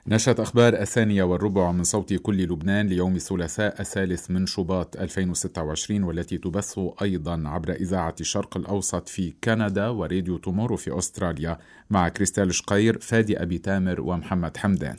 نشرة أخبار 1:15 من صوت كل لبنان ليوم الثلاثاء 3 من شباط 2026، والتي تبث أيضا عبر إذاعة الشرق الأوسط في كندا وراديو تومورو في أستراليا، مع كريستال شقير، فادي أبي تامر ومحمد حمدان.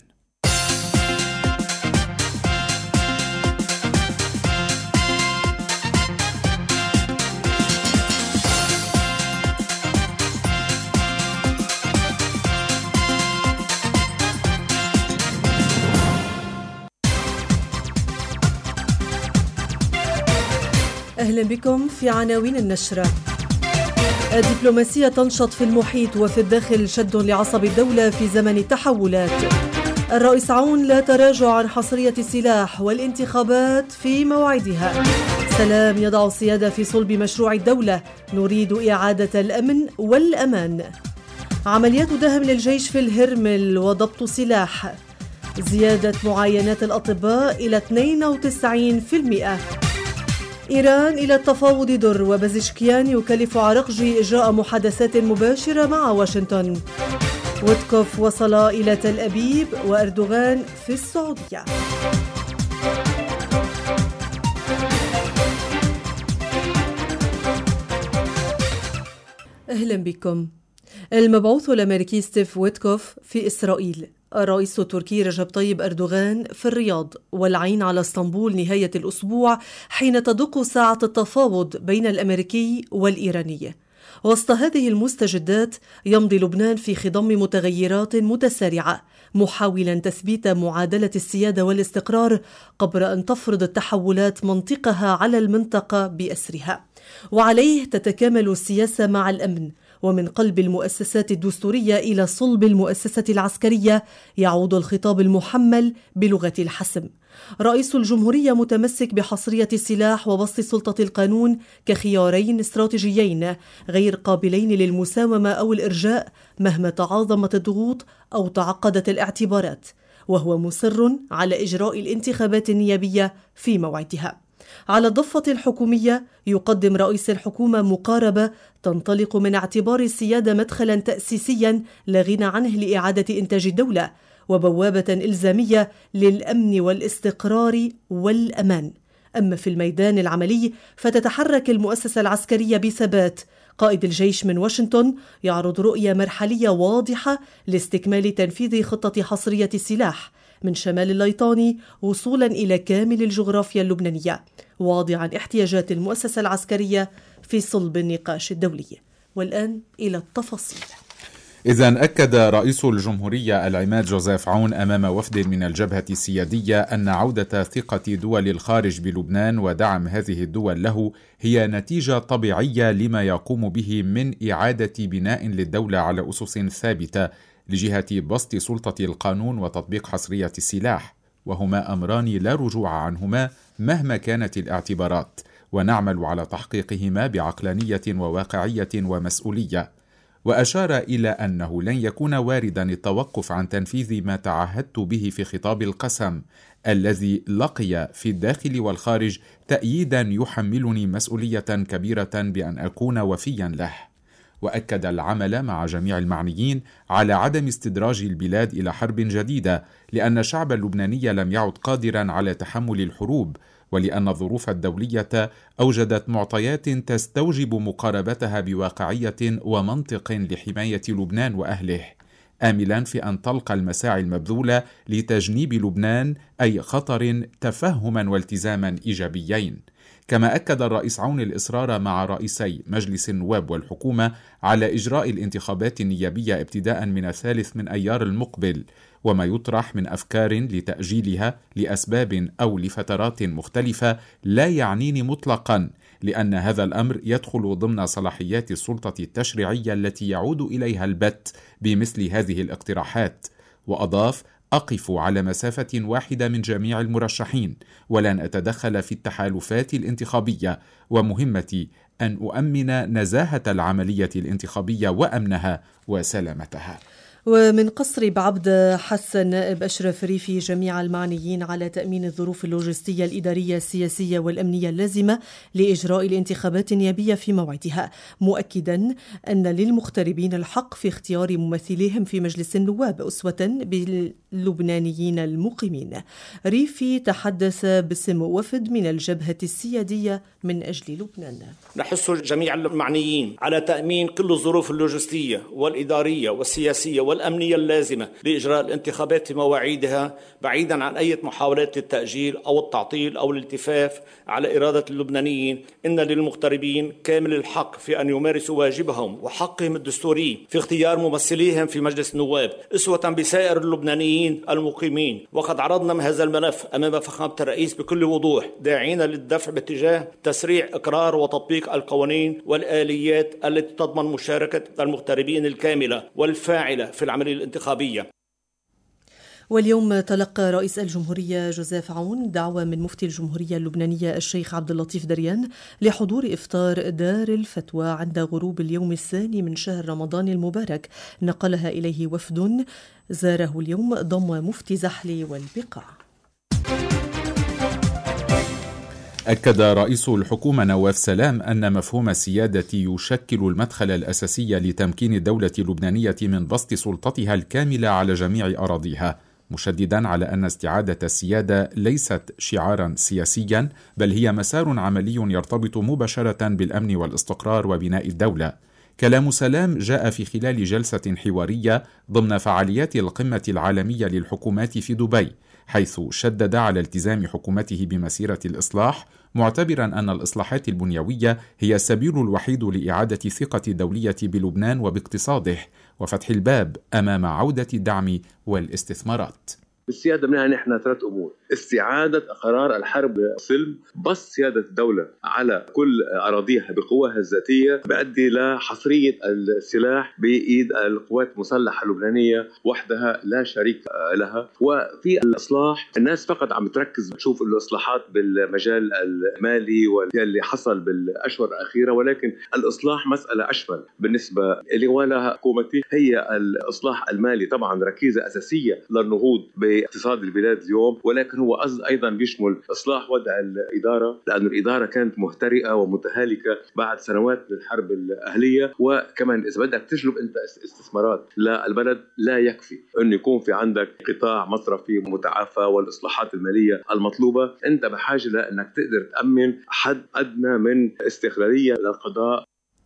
أهلا بكم في عناوين النشرة. الدبلوماسية تنشط في المحيط وفي الداخل شد لعصب الدولة في زمن التحولات. الرئيس عون لا تراجع عن حصرية السلاح والانتخابات في موعدها. سلام يضع السيادة في صلب مشروع الدولة، نريد إعادة الأمن والأمان. عمليات دهم للجيش في الهرمل وضبط سلاح. زيادة معاينات الأطباء إلى 92%. إيران إلى التفاوض در، وبزشكيان يكلف عرقجي إجراء محادثات مباشرة مع واشنطن. ويتكوف وصل إلى تل أبيب وأردوغان في السعودية. أهلا بكم. المبعوث الأمريكي ستيف ويتكوف في إسرائيل، الرئيس التركي رجب طيب أردوغان في الرياض، والعين على اسطنبول نهاية الأسبوع حين تدق ساعة التفاوض بين الأمريكي والإيراني. وسط هذه المستجدات يمضي لبنان في خضم متغيرات متسارعة، محاولا تثبيت معادلة السيادة والاستقرار قبل أن تفرض التحولات منطقها على المنطقة بأسرها. وعليه تتكامل السياسة مع الأمن، ومن قلب المؤسسات الدستورية إلى صلب المؤسسة العسكرية يعود الخطاب المحمل بلغة الحسم. رئيس الجمهورية متمسك بحصرية السلاح وبسط سلطة القانون كخيارين استراتيجيين غير قابلين للمساومة أو الإرجاء مهما تعاظمت الضغوط أو تعقدت الاعتبارات، وهو مصر على إجراء الانتخابات النيابية في موعدها. على الضفة الحكومية يقدم رئيس الحكومة مقاربة تنطلق من اعتبار السيادة مدخلا تأسيسيا لا غنى عنه لإعادة إنتاج الدولة، وبوابة إلزامية للأمن والاستقرار والأمان. أما في الميدان العملي فتتحرك المؤسسة العسكرية بثبات. قائد الجيش من واشنطن يعرض رؤية مرحلية واضحة لاستكمال تنفيذ خطة حصرية السلاح من شمال الليطاني وصولا إلى كامل الجغرافيا اللبنانية، واضعا احتياجات المؤسسة العسكرية في صلب النقاش الدولي. والآن إلى التفاصيل. إذن أكد رئيس الجمهورية العماد جوزيف عون أمام وفد من الجبهة السيادية أن عودة ثقة دول الخارج بلبنان ودعم هذه الدول له هي نتيجة طبيعية لما يقوم به من إعادة بناء للدولة على أسس ثابتة لجهة بسط سلطة القانون وتطبيق حصرية السلاح، وهما أمران لا رجوع عنهما مهما كانت الاعتبارات، ونعمل على تحقيقهما بعقلانية وواقعية ومسؤولية. وأشار إلى أنه لن يكون واردا التوقف عن تنفيذ ما تعهدت به في خطاب القسم الذي لقي في الداخل والخارج تأييدا يحملني مسؤولية كبيرة بأن أكون وفيا له. وأكد العمل مع جميع المعنيين على عدم استدراج البلاد إلى حرب جديدة، لأن الشعب اللبناني لم يعد قادرا على تحمل الحروب، ولأن الظروف الدولية أوجدت معطيات تستوجب مقاربتها بواقعية ومنطق لحماية لبنان وأهله، آملا في أن تلقى المساعي المبذولة لتجنيب لبنان أي خطر تفهما والتزاما إيجابيين. كما أكد الرئيس عون الإصرار مع رئيسي مجلس النواب والحكومة على إجراء الانتخابات النيابية ابتداء من 3 من أيار المقبل، وما يطرح من أفكار لتأجيلها لأسباب أو لفترات مختلفة لا يعنيني مطلقا، لأن هذا الأمر يدخل ضمن صلاحيات السلطة التشريعية التي يعود إليها البت بمثل هذه الاقتراحات. وأضاف: أقف على مسافة واحدة من جميع المرشحين، ولن أتدخل في التحالفات الانتخابية، ومهمتي أن أؤمن نزاهة العملية الانتخابية وأمنها وسلامتها. ومن قصر بعبدة حث النائب أشرف ريفي جميع المعنيين على تأمين الظروف اللوجستية الإدارية السياسية والأمنية اللازمة لإجراء الانتخابات النيابية في موعدها، مؤكدا أن للمغتربين الحق في اختيار ممثليهم في مجلس النواب أسوة باللبنانيين المقيمين. ريفي تحدث باسم وفد من الجبهة السيادية من أجل لبنان. نحث جميع المعنيين على تأمين كل الظروف اللوجستية والإدارية والسياسية والأمنية اللازمة لإجراء الانتخابات في مواعيدها، بعيدا عن أي محاولات للتأجيل أو التعطيل أو الالتفاف على إرادة اللبنانيين. إن للمغتربين كامل الحق في أن يمارسوا واجبهم وحقهم الدستوري في اختيار ممثليهم في مجلس النواب أسوة بسائر اللبنانيين المقيمين. وقد عرضنا هذا الملف أمام فخامة الرئيس بكل وضوح، داعين للدفع باتجاه تسريع إقرار وتطبيق القوانين والآليات التي تضمن مشاركة المغتربين الكاملة والفاعلة في العملية الانتخابية. واليوم تلقى رئيس الجمهورية جوزيف عون دعوة من مفتي الجمهورية اللبنانية الشيخ عبد اللطيف دريان لحضور إفطار دار الفتوى عند غروب اليوم الثاني من شهر رمضان المبارك، نقلها إليه وفد زاره اليوم ضم مفتي زحلي والبقاع. أكد رئيس الحكومة نواف سلام أن مفهوم السيادة يشكل المدخل الأساسي لتمكين الدولة اللبنانية من بسط سلطتها الكاملة على جميع أراضيها، مشددا على أن استعادة السيادة ليست شعارا سياسيا، بل هي مسار عملي يرتبط مباشرة بالأمن والاستقرار وبناء الدولة. كلام سلام جاء في خلال جلسة حوارية ضمن فعاليات القمة العالمية للحكومات في دبي، حيث شدد على التزام حكومته بمسيرة الإصلاح، معتبرا أن الإصلاحات البنيوية هي السبيل الوحيد لإعادة ثقة الدولية بلبنان وباقتصاده وفتح الباب أمام عودة الدعم والاستثمارات. السيادة منها نحن ثلاث أمور: استعادة قرار الحرب والسلم، بس سيادة الدولة على كل أراضيها بقواها الذاتية بيؤدي لحصرية السلاح بإيد القوات المسلحة اللبنانية وحدها لا شريك لها. وفي الإصلاح الناس فقط عم تركز تشوف الإصلاحات بالمجال المالي واللي حصل بالأشهر الأخيرة، ولكن الإصلاح مسألة أشمل بالنسبة لي ولها حكومتي. هي الإصلاح المالي طبعا ركيزة أساسية للنهوض باقتصاد البلاد اليوم، ولكن هو أيضا بيشمل إصلاح وضع الإدارة، لأن الإدارة كانت مهترئة ومتهالكة بعد سنوات الحرب الأهلية. وكمان إذا بدك تجلب أنت استثمارات للبلد لا يكفي أن يكون في عندك قطاع مصرفي متعافى والإصلاحات المالية المطلوبة، أنت بحاجة لأنك تقدر تأمن حد أدنى من استقلالية للقضاء.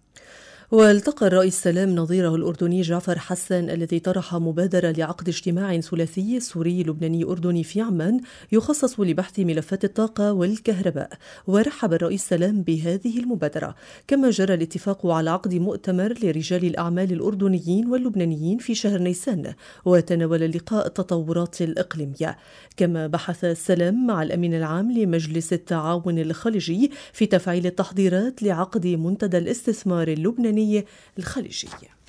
والتقى الرئيس سلام نظيره الأردني جعفر حسن الذي طرح مبادرة لعقد اجتماع ثلاثي سوري لبناني أردني في عمان يخصص لبحث ملفات الطاقة والكهرباء، ورحب الرئيس سلام بهذه المبادرة. كما جرى الاتفاق على عقد مؤتمر لرجال الأعمال الأردنيين واللبنانيين في شهر نيسان، وتناول اللقاء التطورات الإقليمية. كما بحث سلام مع الأمين العام لمجلس التعاون الخليجي في تفعيل التحضيرات لعقد منتدى الاستثمار اللبناني الخليجية.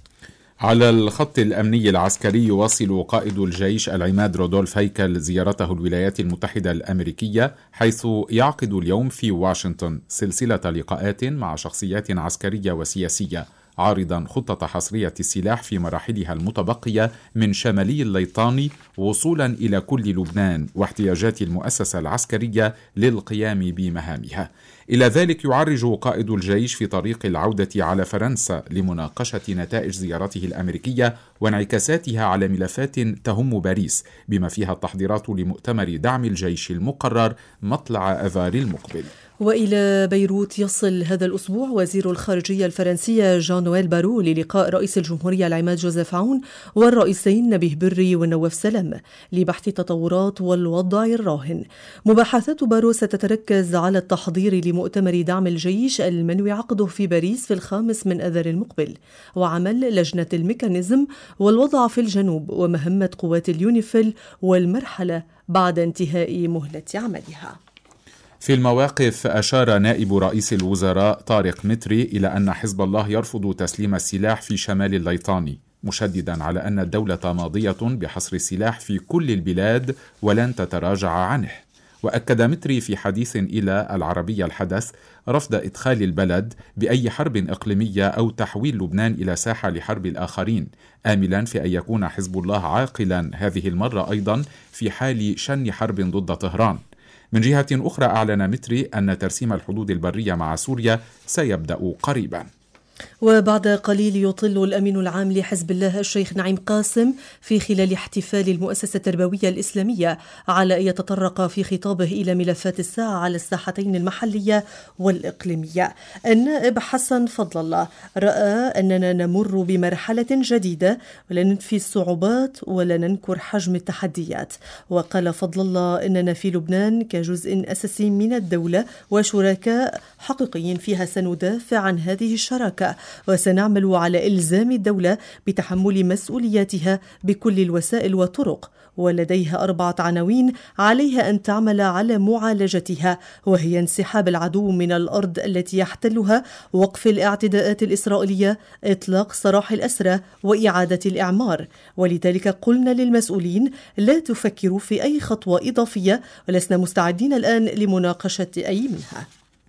على الخط الأمني العسكري يواصل قائد الجيش العماد رودولف هيكل زيارته الولايات المتحدة الأمريكية، حيث يعقد اليوم في واشنطن سلسلة لقاءات مع شخصيات عسكرية وسياسية، عارضا خطة حصرية السلاح في مراحلها المتبقية من شمالي الليطاني وصولا إلى كل لبنان واحتياجات المؤسسة العسكرية للقيام بمهامها. إلى ذلك يعرج قائد الجيش في طريق العودة على فرنسا لمناقشة نتائج زيارته الأمريكية وانعكاساتها على ملفات تهم باريس، بما فيها التحضيرات لمؤتمر دعم الجيش المقرر مطلع أذار المقبل. وإلى بيروت يصل هذا الأسبوع وزير الخارجية الفرنسية جان نويل بارو للقاء رئيس الجمهورية العماد جوزيف عون والرئيسين نبيه بري ونواف سلام لبحث التطورات والوضع الراهن. مباحثات بارو ستتركز على التحضير لمؤتمر دعم الجيش المنوي عقده في باريس في 5 من آذار المقبل، وعمل لجنة الميكانيزم والوضع في الجنوب ومهمة قوات اليونيفيل والمرحلة بعد انتهاء مهلة عملها. في المواقف أشار نائب رئيس الوزراء طارق متري إلى أن حزب الله يرفض تسليم السلاح في شمال الليطاني، مشددا على أن الدولة ماضية بحصر السلاح في كل البلاد ولن تتراجع عنه. وأكد متري في حديث إلى العربية الحدث رفض إدخال البلد بأي حرب إقليمية أو تحويل لبنان إلى ساحة لحرب الآخرين، آملا في أن يكون حزب الله عاقلا هذه المرة أيضا في حال شن حرب ضد طهران. من جهة أخرى أعلن متري أن ترسيم الحدود البرية مع سوريا سيبدأ قريبا. وبعد قليل يطل الأمين العام لحزب الله الشيخ نعيم قاسم في خلال احتفال المؤسسة التربوية الإسلامية على أن يتطرق في خطابه إلى ملفات الساعة على الساحتين المحلية والإقليمية. النائب حسن فضل الله رأى أننا نمر بمرحلة جديدة ولا ننفي الصعوبات ولا ننكر حجم التحديات. وقال فضل الله أننا في لبنان كجزء أساسي من الدولة وشركاء حقيقيين فيها سندافع عن هذه الشراكة وسنعمل على إلزام الدولة بتحمل مسؤولياتها بكل الوسائل والطرق، ولديها 4 عناوين عليها أن تعمل على معالجتها، وهي انسحاب العدو من الأرض التي يحتلها، وقف الاعتداءات الإسرائيلية، إطلاق سراح الأسرى، وإعادة الإعمار. ولذلك قلنا للمسؤولين لا تفكروا في أي خطوة إضافية ولسنا مستعدين الآن لمناقشة أي منها.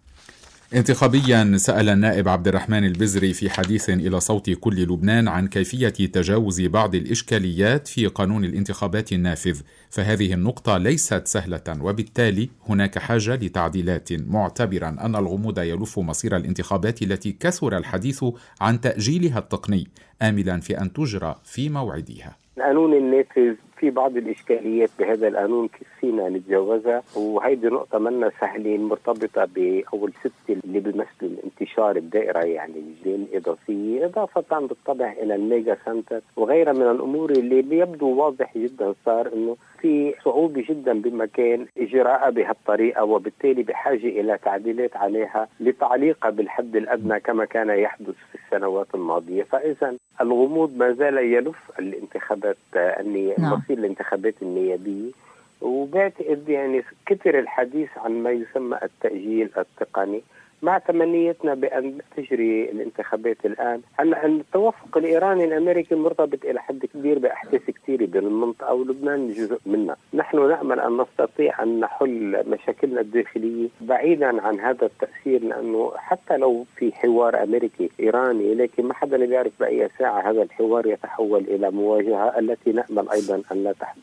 انتخابيا سأل النائب عبد الرحمن البزري في حديث إلى صوت كل لبنان عن كيفية تجاوز بعض الإشكاليات في قانون الانتخابات النافذ، فهذه النقطة ليست سهلة وبالتالي هناك حاجة لتعديلات، معتبرا أن الغموض يلف مصير الانتخابات التي كثر الحديث عن تأجيلها التقني، آملا في أن تجرى في موعدها. القانون النافذ في بعض الإشكاليات بهذا القانون كيف فينا نتجاوزها، وهيدي نقطة منا سهلة مرتبطة بأول 6 اللي بيمثلوا الانتشار الدائرة يعني الجين الإضافية، إضافة بالطبع إلى الميجا سنتر وغيرها من الأمور اللي بيبدو واضح جدا صار إنه في صعوبة جدا بمكان إجراءها بهالطريقة، وبالتالي بحاجة إلى تعديلات عليها لتعليقها بالحد الأدنى كما كان يحدث في السنوات الماضية. فإذا الغموض ما زال يلف الانتخابات مصير الانتخابات النيابية، وبعتقد يعني كثر الحديث عن ما يسمى التأجيل التقني مع تمنيتنا بأن تجري الانتخابات الآن. هلا التوافق الإيراني الأمريكي مرتبط إلى حد كبير بأحداث كثيرة بالمنطقة ولبنان جزء منها. نحن نأمل أن نستطيع أن نحل مشاكلنا الداخلية بعيدا عن هذا التأثير، لأنه حتى لو في حوار أمريكي إيراني لكن ما حدا بيعرف بأي ساعة هذا الحوار يتحول إلى مواجهة التي نأمل أيضا أن لا تحدث.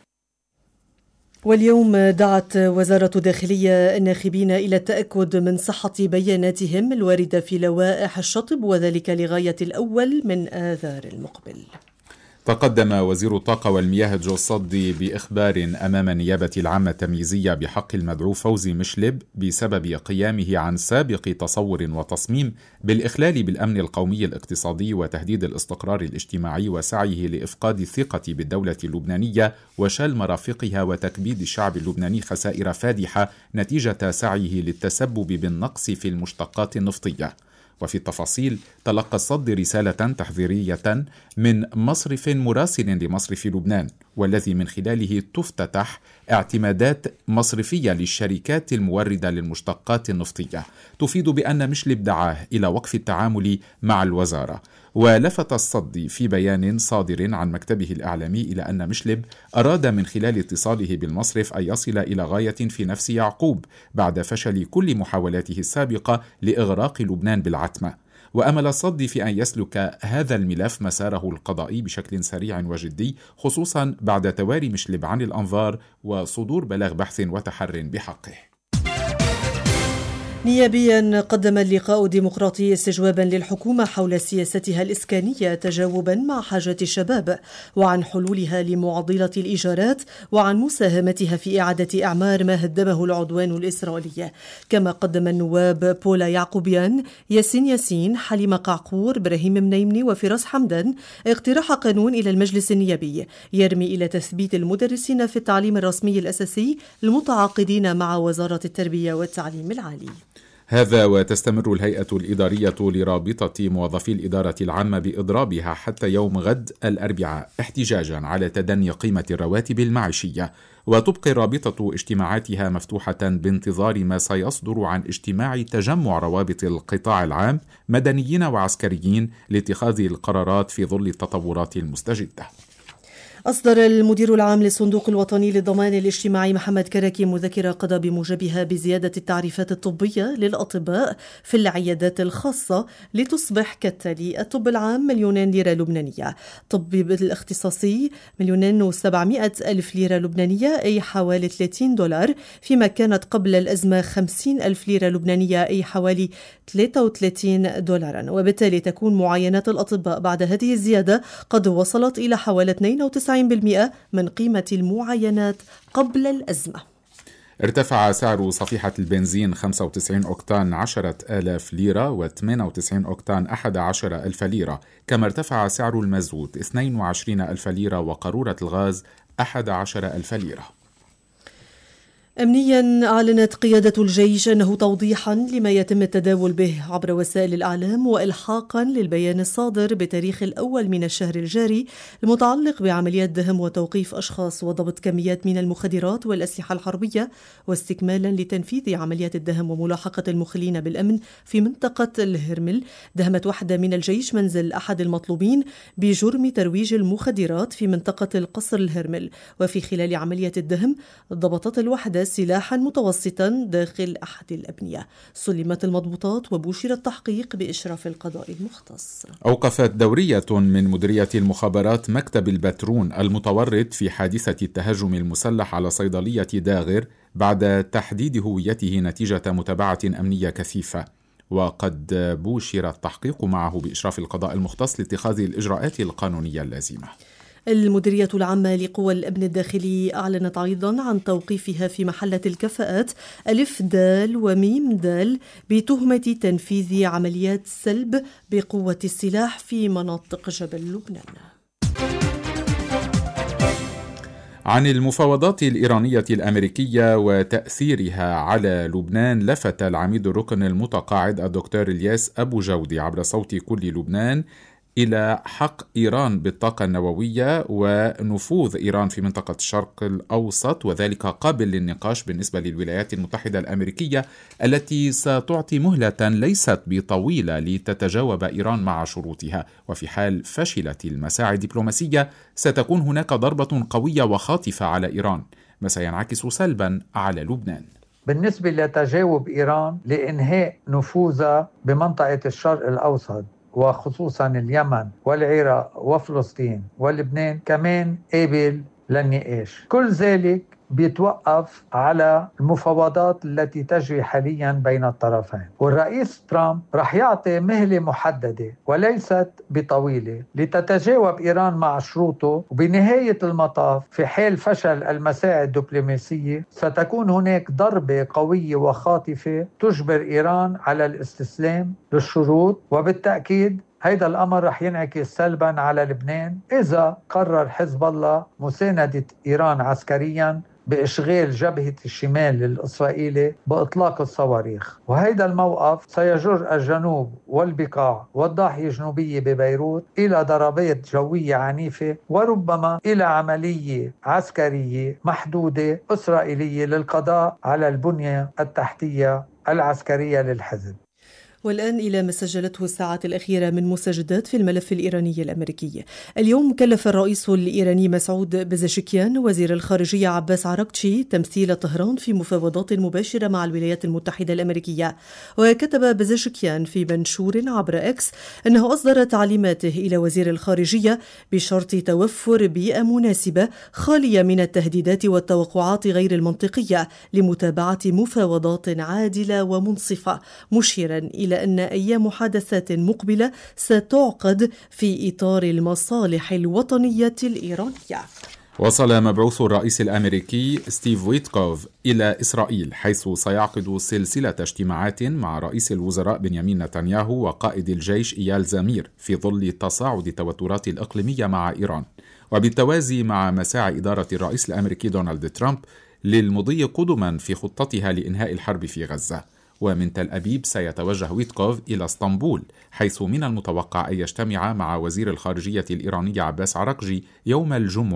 واليوم دعت وزارة الداخلية الناخبين إلى التأكد من صحة بياناتهم الواردة في لوائح الشطب، وذلك لغاية الأول من آذار المقبل. تقدم وزير الطاقة والمياه جو الصدي بإخبار أمام النيابة العامة التمييزية بحق المدعو فوزي مشلب بسبب قيامه عن سابق تصور وتصميم بالإخلال بالأمن القومي الاقتصادي وتهديد الاستقرار الاجتماعي وسعيه لإفقاد الثقة بالدولة اللبنانية وشال مرافقها وتكبيد الشعب اللبناني خسائر فادحة نتيجة سعيه للتسبب بالنقص في المشتقات النفطية. وفي التفاصيل تلقى الصدي رسالة تحذيرية من مصرف مراسل لمصرف لبنان، والذي من خلاله تفتتح اعتمادات مصرفية للشركات الموردة للمشتقات النفطية تفيد بأن مشلب دعاه إلى وقف التعامل مع الوزارة. ولفت الصدي في بيان صادر عن مكتبه الإعلامي إلى أن مشلب أراد من خلال اتصاله بالمصرف أن يصل إلى غاية في نفس يعقوب بعد فشل كل محاولاته السابقة لإغراق لبنان بالعتمة. وأمل الصدي في أن يسلك هذا الملف مساره القضائي بشكل سريع وجدي، خصوصا بعد تواري مشلب عن الأنظار وصدور بلاغ بحث وتحر بحقه. نيابيا قدم اللقاء الديمقراطي استجوابا للحكومة حول سياستها الإسكانية تجاوبا مع حاجات الشباب وعن حلولها لمعضلة الإيجارات وعن مساهمتها في إعادة إعمار ما هدمه العدوان الإسرائيلي. كما قدم النواب بولا يعقوبيان، ياسين، حليمة قعقور، إبراهيم منيمني وفراس حمدان اقتراح قانون إلى المجلس النيابي يرمي إلى تثبيت المدرسين في التعليم الرسمي الأساسي المتعاقدين مع وزارة التربية والتعليم العالي. هذا وتستمر الهيئة الإدارية لرابطة موظفي الإدارة العامة بإضرابها حتى يوم غد الأربعاء احتجاجا على تدني قيمة الرواتب المعيشية. وتبقي الرابطة اجتماعاتها مفتوحة بانتظار ما سيصدر عن اجتماع تجمع روابط القطاع العام مدنيين وعسكريين لاتخاذ القرارات في ظل التطورات المستجدة. أصدر المدير العام للصندوق الوطني للضمان الاجتماعي محمد كركي مذكرة قضى بموجبها بزيادة التعريفات الطبية للأطباء في العيادات الخاصة لتصبح كالتالي: الطب العام 1,000,000 ليرة لبنانية، طب الاختصاصي 2,700,000 ليرة لبنانية أي حوالي $30، فيما كانت قبل الأزمة 50,000 ليرة لبنانية أي حوالي $33. وبالتالي تكون معاينات الأطباء بعد هذه الزيادة قد وصلت إلى حوالي 92% من قيمة المعاينات قبل الأزمة. ارتفع سعر صفيحة البنزين 95 أوكتان 10,000 ليرة و98 أوكتان 11,000 ليرة، كما ارتفع سعر المازوت 22,000 ليرة وقارورة الغاز 11,000 ليرة. أمنياً أعلنت قيادة الجيش أنه توضيحاً لما يتم التداول به عبر وسائل الإعلام وإلحاقاً للبيان الصادر بتاريخ الأول من الشهر الجاري المتعلق بعمليات دهم وتوقيف أشخاص وضبط كميات من المخدرات والأسلحة الحربية، واستكمالاً لتنفيذ عمليات الدهم وملاحقة المخلين بالأمن في منطقة الهرمل، دهمت وحدة من الجيش منزل أحد المطلوبين بجرم ترويج المخدرات في منطقة القصر الهرمل، وفي خلال عملية الدهم ضبطت الوحدة سلاحا متوسطا داخل أحد الأبنية. سلمت المضبوطات وبشر التحقيق بإشراف القضاء المختص. أوقفت دورية من مديرية المخابرات مكتب البترون المتورط في حادثة التهجم المسلح على صيدلية داغر بعد تحديد هويته نتيجة متابعة أمنية كثيفة، وقد بشر التحقيق معه بإشراف القضاء المختص لاتخاذ الإجراءات القانونية اللازمة. المديرية العامة لقوى الأمن الداخلي أعلنت أيضا عن توقيفها في محلة الكفاءات ألف دال وميم دال بتهمة تنفيذ عمليات سلب بقوة السلاح في مناطق جبل لبنان. عن المفاوضات الإيرانية الأمريكية وتأثيرها على لبنان لفت العميد الركن المتقاعد الدكتور إلياس أبو جودي عبر صوت كل لبنان إلى حق إيران بالطاقة النووية ونفوذ إيران في منطقة الشرق الأوسط، وذلك قابل للنقاش بالنسبة للولايات المتحدة الأمريكية التي ستعطي مهلة ليست بطويلة لتتجاوب إيران مع شروطها، وفي حال فشلت المساعي الدبلوماسية ستكون هناك ضربة قوية وخاطفة على إيران، ما سينعكس سلبا على لبنان. بالنسبة لتجاوب إيران لإنهاء نفوذها بمنطقة الشرق الأوسط وخصوصا اليمن والعراق وفلسطين ولبنان كمان قابل للنقاش. كل ذلك بيتوقف على المفاوضات التي تجري حاليا بين الطرفين، والرئيس ترامب رح يعطي مهلة محددة وليست بطويلة لتتجاوب إيران مع شروطه، وبنهاية المطاف في حال فشل المساعي الدبلوماسية ستكون هناك ضربة قوية وخاطفة تجبر إيران على الاستسلام للشروط، وبالتأكيد هيدا الأمر رح ينعكس سلبا على لبنان إذا قرر حزب الله مساندة إيران عسكريا بإشغال جبهة الشمال الإسرائيلي بإطلاق الصواريخ، وهيدا الموقف سيجر الجنوب والبقاع والضاحية الجنوبية ببيروت إلى ضربات جوية عنيفة وربما إلى عملية عسكرية محدودة إسرائيلية للقضاء على البنية التحتية العسكرية للحزب. والآن إلى ما سجلته الساعات الأخيرة من مسجدات في الملف الإيراني الأمريكي. اليوم كلف الرئيس الإيراني مسعود بزشكيان وزير الخارجية عباس عراقتشي تمثيل طهران في مفاوضات مباشرة مع الولايات المتحدة الأمريكية. وكتب بزشكيان في منشور عبر إكس أنه أصدر تعليماته إلى وزير الخارجية بشرط توفر بيئة مناسبة خالية من التهديدات والتوقعات غير المنطقية لمتابعة مفاوضات عادلة ومنصفة، مشيرا إلى أن أي محادثات مقبلة ستعقد في إطار المصالح الوطنية الإيرانية. وصل مبعوث الرئيس الأمريكي ستيف ويتكوف إلى إسرائيل، حيث سيعقد سلسلة اجتماعات مع رئيس الوزراء بنيامين نتنياهو وقائد الجيش إيال زمير في ظل تصاعد التوترات الإقليمية مع إيران، وبالتوازي مع مساعي إدارة الرئيس الأمريكي دونالد ترامب للمضي قدما في خطتها لإنهاء الحرب في غزة. ومن تل أبيب سيتوجه ويتكوف إلى اسطنبول، حيث من المتوقع أن يجتمع مع وزير الخارجية الإيراني عباس عراقجي يوم الجمعة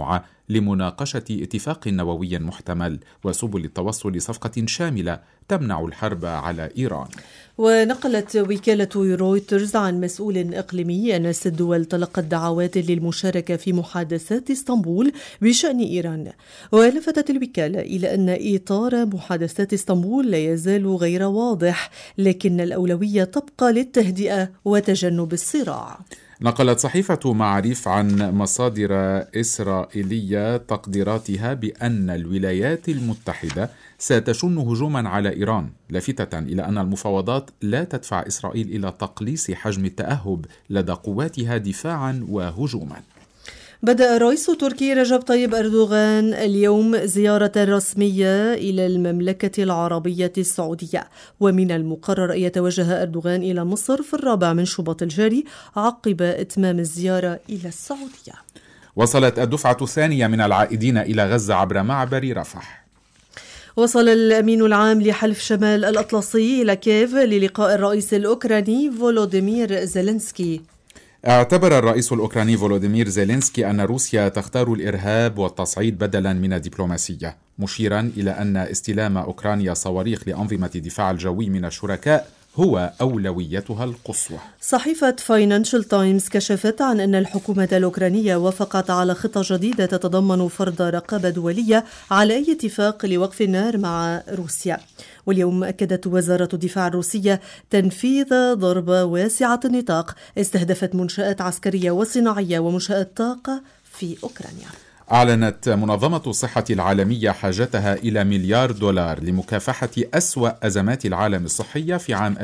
لمناقشة اتفاق نووي محتمل وسبل التوصل لصفقة شاملة تمنع الحرب على إيران. ونقلت وكالة رويترز عن مسؤول إقليمي أن 6 دول تلقت دعوات للمشاركة في محادثات اسطنبول بشأن إيران. ولفتت الوكالة إلى أن إطار محادثات اسطنبول لا يزال غير واضح، لكن الأولوية تبقى للتهدئة وتجنب الصراع. نقلت صحيفة معاريف عن مصادر إسرائيلية تقديراتها بأن الولايات المتحدة ستشن هجوما على إيران، لافتة إلى أن المفاوضات لا تدفع إسرائيل إلى تقليص حجم التأهب لدى قواتها دفاعا وهجوما. بدأ الرئيس التركي رجب طيب أردوغان اليوم زيارة رسمية إلى المملكة العربية السعودية، ومن المقرر أن يتوجه أردوغان إلى مصر في 4 من شباط الجاري عقب إتمام الزيارة إلى السعودية. وصلت الدفعة الثانية من العائدين إلى غزة عبر معبر رفح. وصل الأمين العام لحلف شمال الأطلسي إلى كييف للقاء الرئيس الأوكراني فولوديمير زيلينسكي. اعتبر الرئيس الأوكراني فولوديمير زيلينسكي أن روسيا تختار الإرهاب والتصعيد بدلا من الدبلوماسية، مشيرا إلى أن استلام أوكرانيا صواريخ لأنظمة الدفاع الجوي من الشركاء هو أولويتها القصوى. صحيفة فاينانشال تايمز كشفت عن أن الحكومة الأوكرانية وافقت على خطة جديدة تتضمن فرض رقابة دولية على أي اتفاق لوقف النار مع روسيا. واليوم أكدت وزارة الدفاع الروسية تنفيذ ضربة واسعة النطاق استهدفت منشآت عسكرية وصناعية ومنشآت طاقة في أوكرانيا. أعلنت منظمة الصحة العالمية حاجتها إلى $1 مليار لمكافحة أسوأ أزمات العالم الصحية في عام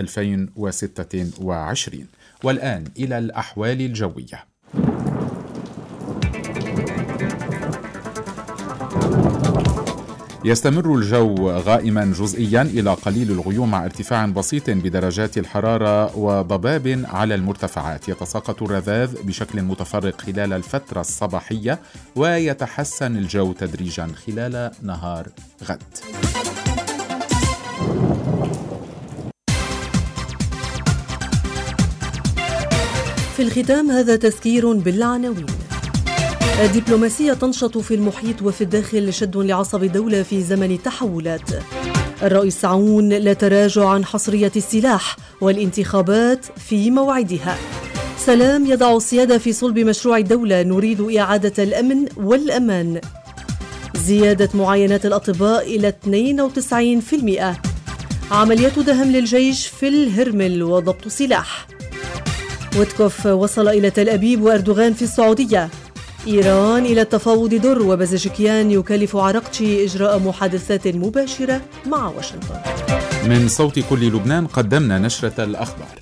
2026. والآن إلى الأحوال الجوية. يستمر الجو غائما جزئيا إلى قليل الغيوم مع ارتفاع بسيط بدرجات الحرارة وضباب على المرتفعات. يتساقط الرذاذ بشكل متفرق خلال الفترة الصباحية، ويتحسن الجو تدريجا خلال نهار غد. في الختام هذا تذكير بالعناوين. الدبلوماسية تنشط في المحيط وفي الداخل شد لعصب الدولة في زمن التحولات. الرئيس عون لا تراجع عن حصرية السلاح والانتخابات في موعدها. سلام يضع السيادة في صلب مشروع الدولة، نريد إعادة الأمن والأمان. زيادة معاينات الأطباء إلى 92%. عمليات دهم للجيش في الهرمل وضبط سلاح. ويتكوف وصل إلى تل أبيب وأردوغان في السعودية. إيران إلى التفاوض در، وبازجكيان يكلف عراقتشي إجراء محادثات مباشرة مع واشنطن. من صوت كل لبنان قدمنا نشرة الأخبار.